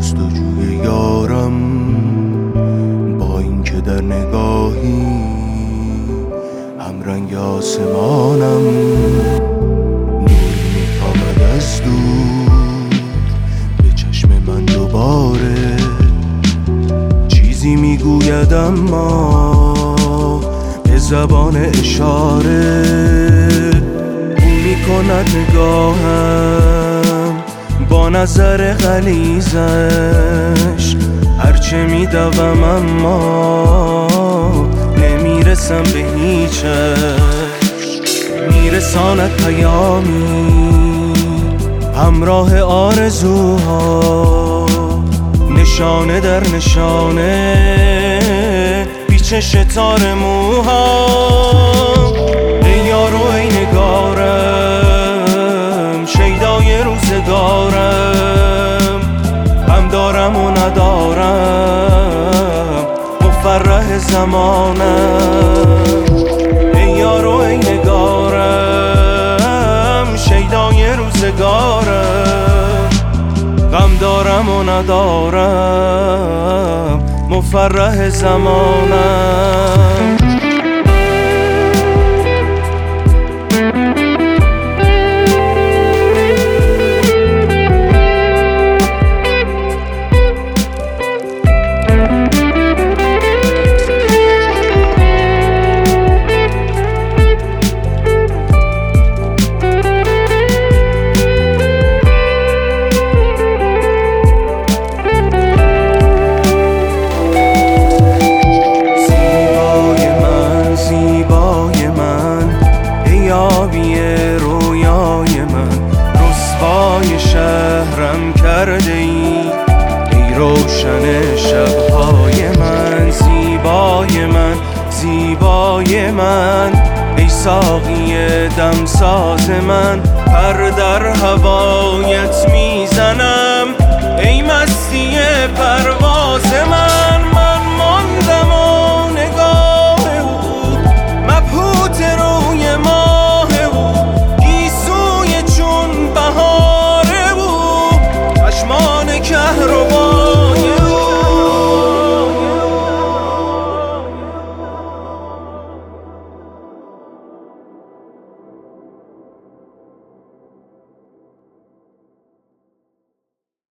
جستجوی یارم، با اینکه در نگاهی همرنگ آسمانم. نوری میتابد از دور به چشم من دوباره، چیزی میگوید اما به زبان اشاره. او میکند نگاهم با نظر غلیظش، هرچه میدوم اما نمیرسم به هیچش. میرساند پیامی همراه آرزوها، نشانه در نشانه پیچش تار موها. ای یارو ای نگارم، شیدای روزگارم، هم دارم و ندارم مفرح زمانم. ای یارو ای نگارم، شیدای روزگارم، غم دارم و ندارم مفرح زمانم. شهرم کرده ای روشن شبهای من، زیبای من، زیبای من. ای ساقی دمساز من، پر در هوایت میزنم. ای مستی پرواز